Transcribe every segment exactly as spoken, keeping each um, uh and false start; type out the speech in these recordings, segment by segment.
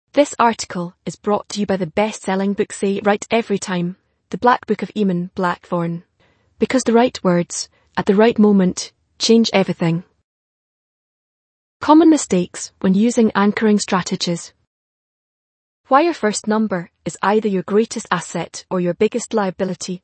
This article is brought to you by the best-selling book Say Right Every Time, The Black Book of Eamon Blackthorne. Because the right words, at the right moment, change everything. Common mistakes when using anchoring strategies. Why your first number is either your greatest asset or your biggest liability.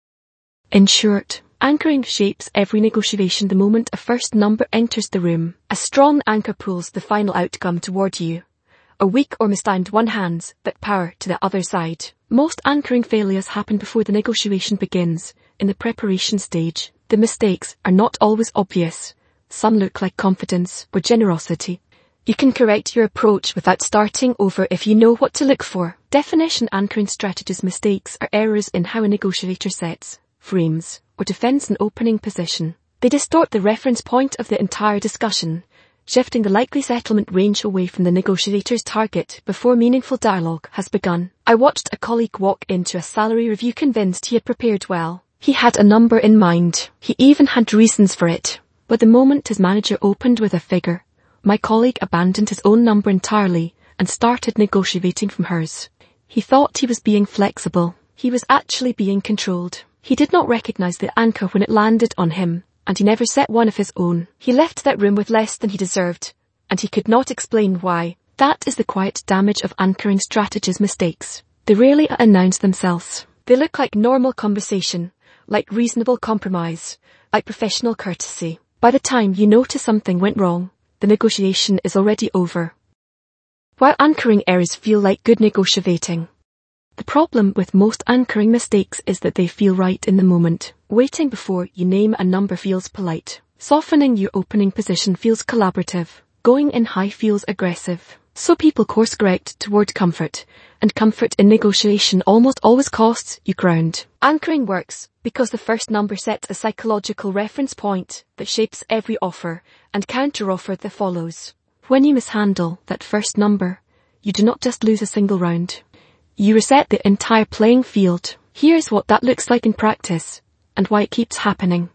In short, anchoring shapes every negotiation the moment a first number enters the room. A strong anchor pulls the final outcome toward you. A weak or mistimed one hands that power to the other side. Most anchoring failures happen before the negotiation begins, in the preparation stage. The mistakes are not always obvious. Some look like confidence or generosity. You can correct your approach without starting over if you know what to look for. Definition anchoring strategies mistakes are errors in how a negotiator sets, frames, or defends an opening position. They distort the reference point of the entire discussion, shifting the likely settlement range away from the negotiator's target before meaningful dialogue has begun. I watched a colleague walk into a salary review convinced he had prepared well. He had a number in mind. He even had reasons for it. But the moment his manager opened with a figure, my colleague abandoned his own number entirely and started negotiating from hers. He thought he was being flexible. He was actually being controlled. He did not recognize the anchor when it landed on him, and he never set one of his own. He left that room with less than he deserved, and he could not explain why. That is the quiet damage of anchoring strategies mistakes. They rarely announce themselves. They look like normal conversation, like reasonable compromise, like professional courtesy. By the time you notice something went wrong, the negotiation is already over. While anchoring errors feel like good negotiating, the problem with most anchoring mistakes is that they feel right in the moment. Waiting before you name a number feels polite. Softening your opening position feels collaborative. Going in high feels aggressive. So people course correct toward comfort, and comfort in negotiation almost always costs you ground. Anchoring works because the first number sets a psychological reference point that shapes every offer and counteroffer that follows. When you mishandle that first number, you do not just lose a single round. You reset the entire playing field. Here's what that looks like in practice, and why it keeps happening.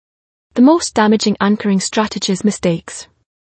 The most damaging anchoring strategies mistakes.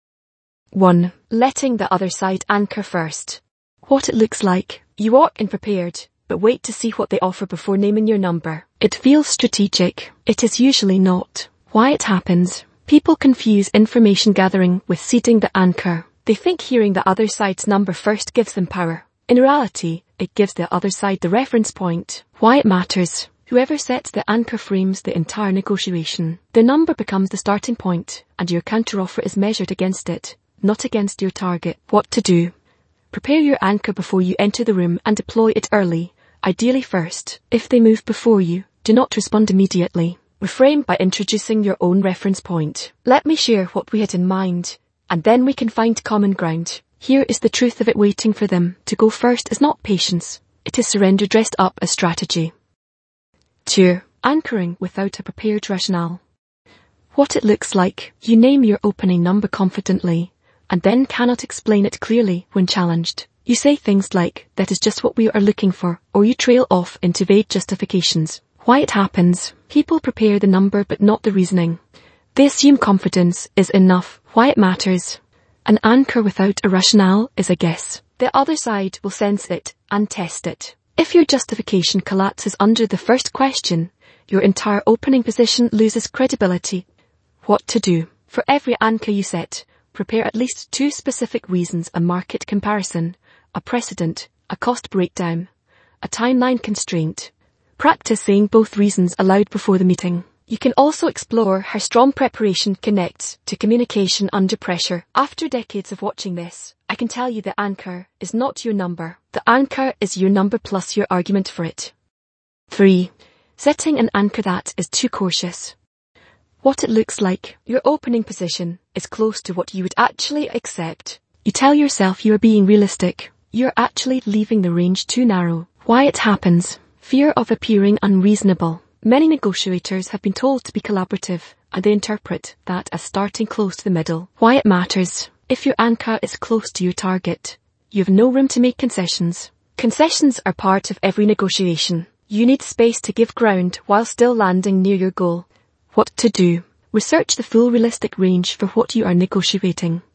one. Letting the other side anchor first. What it looks like. You walk in prepared, but wait to see what they offer before naming your number. It feels strategic. It is usually not. Why it happens. People confuse information gathering with seeding the anchor. They think hearing the other side's number first gives them power. In reality, it gives the other side the reference point. Why it matters. Whoever sets the anchor frames the entire negotiation. The number becomes the starting point, and your counteroffer is measured against it, not against your target. What to do. Prepare your anchor before you enter the room and deploy it early, ideally first. If they move before you, do not respond immediately. Reframe by introducing your own reference point. Let me share what we had in mind, and then we can find common ground. Here is the truth of it. Waiting for them to go first is not patience. It is surrender dressed up as strategy. two. Anchoring without a prepared rationale. What it looks like. You name your opening number confidently, and then cannot explain it clearly when challenged. You say things like, that is just what we are looking for, or you trail off into vague justifications. Why it happens. People prepare the number but not the reasoning. They assume confidence is enough. Why it matters. An anchor without a rationale is a guess. The other side will sense it and test it. If your justification collapses under the first question, your entire opening position loses credibility. What to do. For every anchor you set, prepare at least two specific reasons: a market comparison, a precedent, a cost breakdown, a timeline constraint. Practice saying both reasons aloud before the meeting. You can also explore how strong preparation connects to communication under pressure. After decades of watching this, I can tell you the anchor is not your number. The anchor is your number plus your argument for it. three. Setting an anchor that is too cautious. What it looks like. Your opening position is close to what you would actually accept. You tell yourself you are being realistic. You're actually leaving the range too narrow. Why it happens. Fear of appearing unreasonable. Many negotiators have been told to be collaborative, and they interpret that as starting close to the middle. Why it matters. If your anchor is close to your target, you have no room to make concessions. Concessions are part of every negotiation. You need space to give ground while still landing near your goal. What to do. Research the full realistic range for what you are negotiating.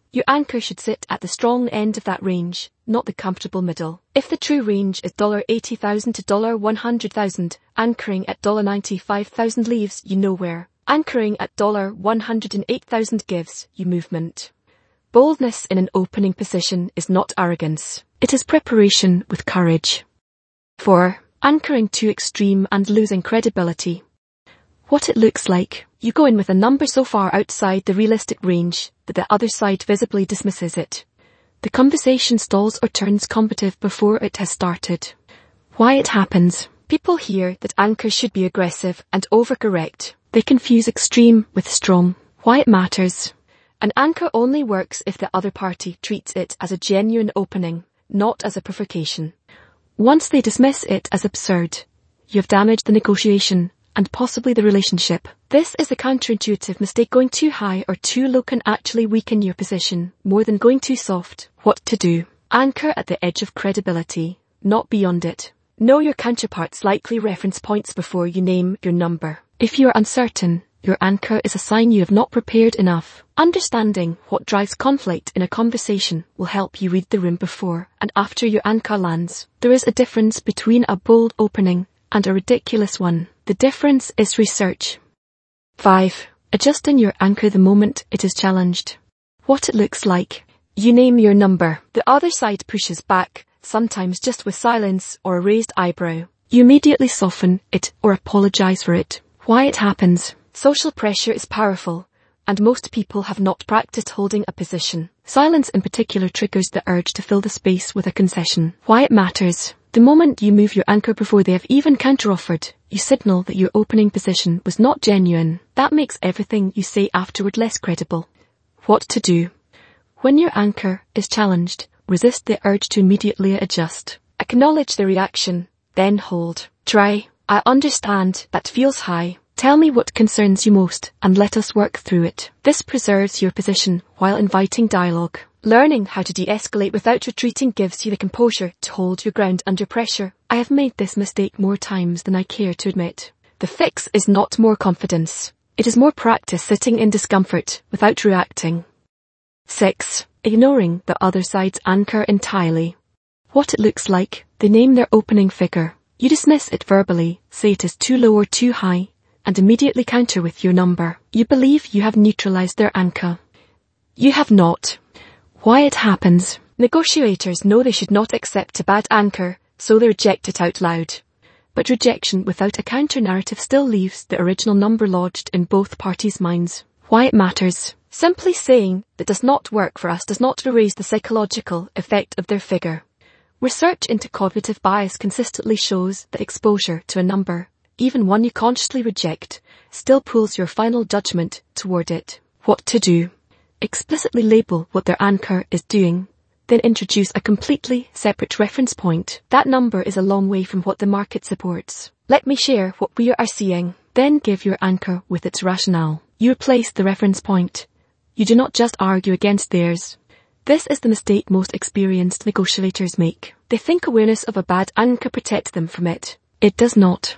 Your anchor should sit at the strong end of that range, not the comfortable middle. If the true range is eighty thousand dollars to one hundred thousand dollars, anchoring at ninety-five thousand dollars leaves you nowhere. Anchoring at one hundred eight thousand dollars gives you movement. Boldness in an opening position is not arrogance. It is preparation with courage. four. Anchoring too extreme and losing credibility. What it looks like. You go in with a number so far outside the realistic range that the other side visibly dismisses it. The conversation stalls or turns combative before it has started. Why it happens. People hear that anchors should be aggressive and overcorrect. They confuse extreme with strong. Why it matters. An anchor only works if the other party treats it as a genuine opening, not as a provocation. Once they dismiss it as absurd, you have damaged the negotiation and possibly the relationship. This is a counterintuitive mistake. Going too high or too low can actually weaken your position more than going too soft. What to do? Anchor at the edge of credibility, not beyond it. Know your counterpart's likely reference points before you name your number. If you are uncertain, your anchor is a sign you have not prepared enough. Understanding what drives conflict in a conversation will help you read the room before and after your anchor lands. There is a difference between a bold opening and a ridiculous one. The difference is research. five. Adjusting your anchor the moment it is challenged. What it looks like. You name your number. The other side pushes back, sometimes just with silence or a raised eyebrow. You immediately soften it or apologize for it. Why it happens. Social pressure is powerful, and most people have not practiced holding a position. Silence in particular triggers the urge to fill the space with a concession. Why it matters. The moment you move your anchor before they have even counteroffered, you signal that your opening position was not genuine. That makes everything you say afterward less credible. What to do. When your anchor is challenged, resist the urge to immediately adjust. Acknowledge the reaction, then hold. Try, I understand that feels high. Tell me what concerns you most and let us work through it. This preserves your position while inviting dialogue. Learning how to de-escalate without retreating gives you the composure to hold your ground under pressure. I have made this mistake more times than I care to admit. The fix is not more confidence. It is more practice sitting in discomfort without reacting. six. Ignoring the other side's anchor entirely. What it looks like. They name their opening figure. You dismiss it verbally, say it is too low or too high, and immediately counter with your number. You believe you have neutralized their anchor. You have not. Why it happens. Negotiators know they should not accept a bad anchor, so they reject it out loud. But rejection without a counter-narrative still leaves the original number lodged in both parties' minds. Why it matters. Simply saying that does not work for us does not erase the psychological effect of their figure. Research into cognitive bias consistently shows that exposure to a number, even one you consciously reject, still pulls your final judgment toward it. What to do. Explicitly label what their anchor is doing, then introduce a completely separate reference point. That number is a long way from what the market supports. Let me share what we are seeing. Then give your anchor with its rationale. You replace the reference point. You do not just argue against theirs. This is the mistake most experienced negotiators make. They think awareness of a bad anchor protects them from it. It does not.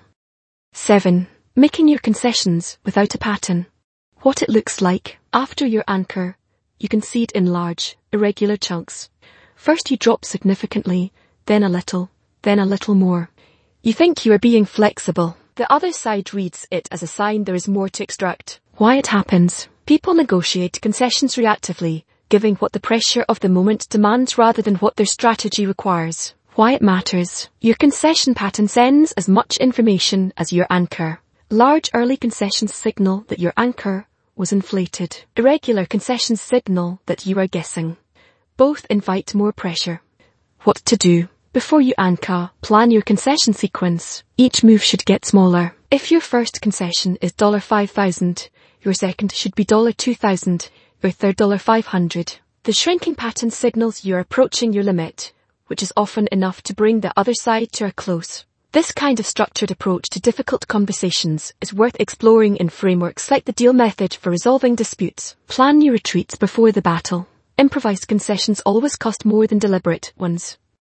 seven. Making your concessions without a pattern. What it looks like. After your anchor, you concede in large, irregular chunks. First you drop significantly, then a little, then a little more. You think you are being flexible. The other side reads it as a sign there is more to extract. Why it happens. People negotiate concessions reactively, giving what the pressure of the moment demands rather than what their strategy requires. Why it matters. Your concession pattern sends as much information as your anchor. Large early concessions signal that your anchor was inflated. Irregular concessions signal that you are guessing. Both invite more pressure. What to do. Before you anchor, plan your concession sequence. Each move should get smaller. If your first concession is five thousand dollars, your second should be two thousand dollars, your third five hundred dollars. The shrinking pattern signals you're approaching your limit, which is often enough to bring the other side to a close. This kind of structured approach to difficult conversations is worth exploring in frameworks like the deal method for resolving disputes. Plan your retreats before the battle. Improvised concessions always cost more than deliberate ones.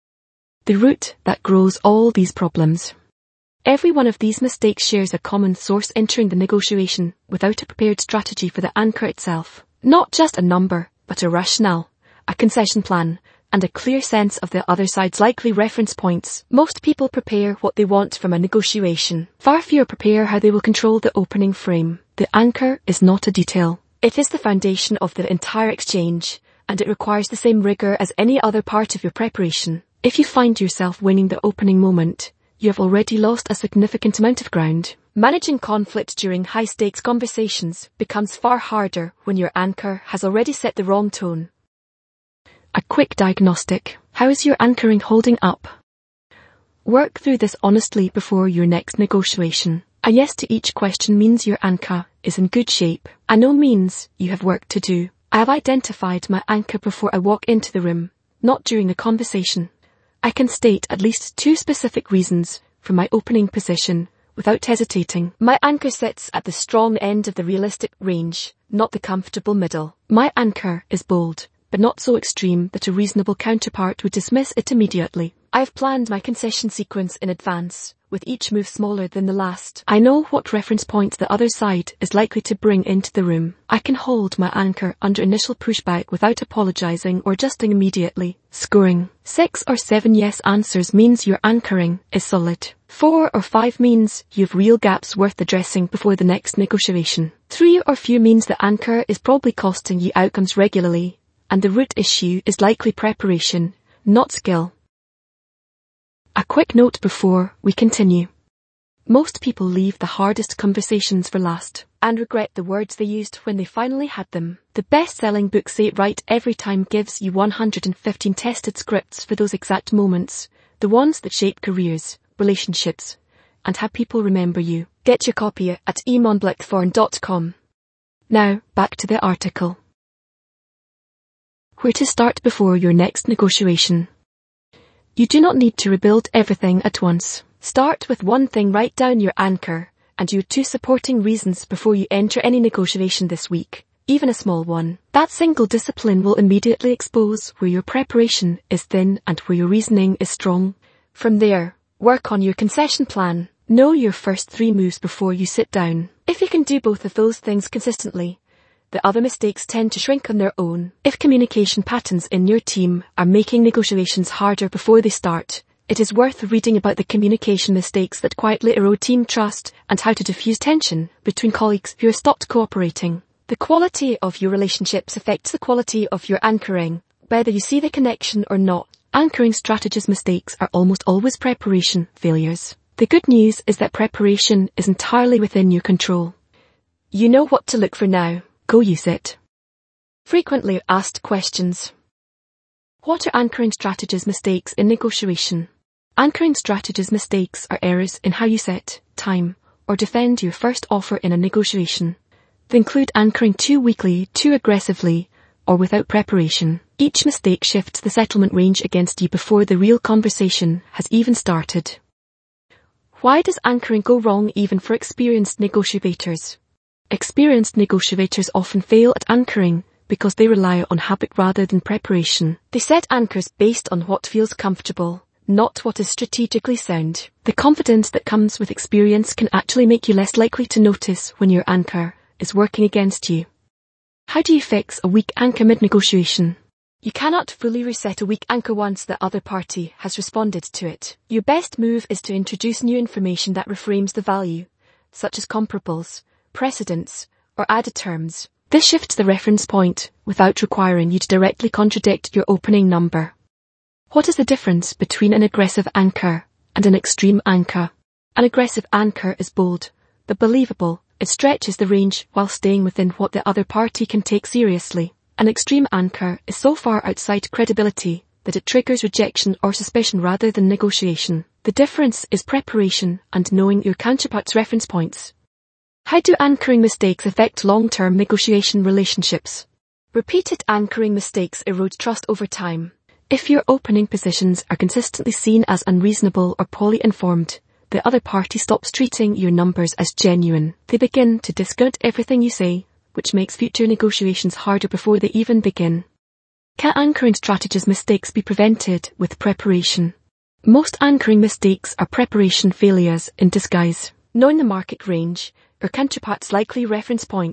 The root that grows all these problems. Every one of these mistakes shares a common source: entering the negotiation without a prepared strategy for the anchor itself. Not just a number, but a rationale, a concession plan, and a clear sense of the other side's likely reference points. Most people prepare what they want from a negotiation. Far fewer prepare how they will control the opening frame. The anchor is not a detail. It is the foundation of the entire exchange, and it requires the same rigor as any other part of your preparation. If you find yourself winning the opening moment, you have already lost a significant amount of ground. Managing conflict during high-stakes conversations becomes far harder when your anchor has already set the wrong tone. A quick diagnostic. How is your anchoring holding up? Work through this honestly before your next negotiation. A yes to each question means your anchor is in good shape. A no means you have work to do. I have identified my anchor before I walk into the room, not during the conversation. I can state at least two specific reasons for my opening position without hesitating. My anchor sits at the strong end of the realistic range, not the comfortable middle. My anchor is bold, but not so extreme that a reasonable counterpart would dismiss it immediately. I have planned my concession sequence in advance, with each move smaller than the last. I know what reference points the other side is likely to bring into the room. I can hold my anchor under initial pushback without apologizing or adjusting immediately. Scoring. Six or seven yes answers means your anchoring is solid. Four or five means you've real gaps worth addressing before the next negotiation. Three or few means the anchor is probably costing you outcomes regularly, and the root issue is likely preparation, not skill. A quick note before we continue. Most people leave the hardest conversations for last and regret the words they used when they finally had them. The best-selling book Say It Right Every Time gives you one hundred fifteen tested scripts for those exact moments, the ones that shape careers, relationships, and how people remember you. Get your copy at emon blackthorn dot com. Now, back to the article. Where to start before your next negotiation. You do not need to rebuild everything at once. Start with one thing, write down your anchor and your two supporting reasons before you enter any negotiation this week, even a small one. That single discipline will immediately expose where your preparation is thin and where your reasoning is strong. From there, work on your concession plan. Know your first three moves before you sit down. If you can do both of those things consistently, the other mistakes tend to shrink on their own. If communication patterns in your team are making negotiations harder before they start, it is worth reading about the communication mistakes that quietly erode team trust and how to diffuse tension between colleagues who have stopped cooperating. The quality of your relationships affects the quality of your anchoring, whether you see the connection or not. Anchoring strategies mistakes are almost always preparation failures. The good news is that preparation is entirely within your control. You know what to look for now. Go use it. Frequently asked questions. What are anchoring strategies mistakes in negotiation? Anchoring strategies mistakes are errors in how you set, time, or defend your first offer in a negotiation. They include anchoring too weakly, too aggressively, or without preparation. Each mistake shifts the settlement range against you before the real conversation has even started. Why does anchoring go wrong even for experienced negotiators? Experienced negotiators often fail at anchoring because they rely on habit rather than preparation. They set anchors based on what feels comfortable, not what is strategically sound. The confidence that comes with experience can actually make you less likely to notice when your anchor is working against you. How do you fix a weak anchor mid-negotiation? You cannot fully reset a weak anchor once the other party has responded to it. Your best move is to introduce new information that reframes the value, such as comparables, precedents, or added terms. This shifts the reference point without requiring you to directly contradict your opening number. What is the difference between an aggressive anchor and an extreme anchor? An aggressive anchor is bold, but believable. It stretches the range while staying within what the other party can take seriously. An extreme anchor is so far outside credibility that it triggers rejection or suspicion rather than negotiation. The difference is preparation and knowing your counterpart's reference points. How do anchoring mistakes affect long-term negotiation relationships? Repeated anchoring mistakes erode trust over time. If your opening positions are consistently seen as unreasonable or poorly informed, the other party stops treating your numbers as genuine. They begin to discount everything you say, which makes future negotiations harder before they even begin. Can anchoring strategies mistakes be prevented with preparation? Most anchoring mistakes are preparation failures in disguise. Knowing the market range, your counterpart's likely reference points,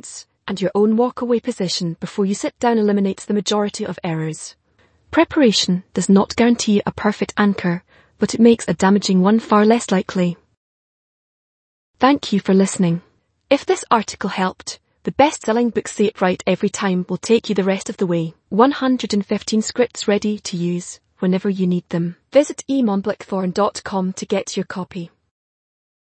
and your own walkaway position before you sit down eliminates the majority of errors. Preparation does not guarantee a perfect anchor, but it makes a damaging one far less likely. Thank you for listening. If this article helped, the best-selling book Say It Right Every Time will take you the rest of the way. one hundred fifteen scripts ready to use whenever you need them. Visit e mon blackthorn dot com to get your copy.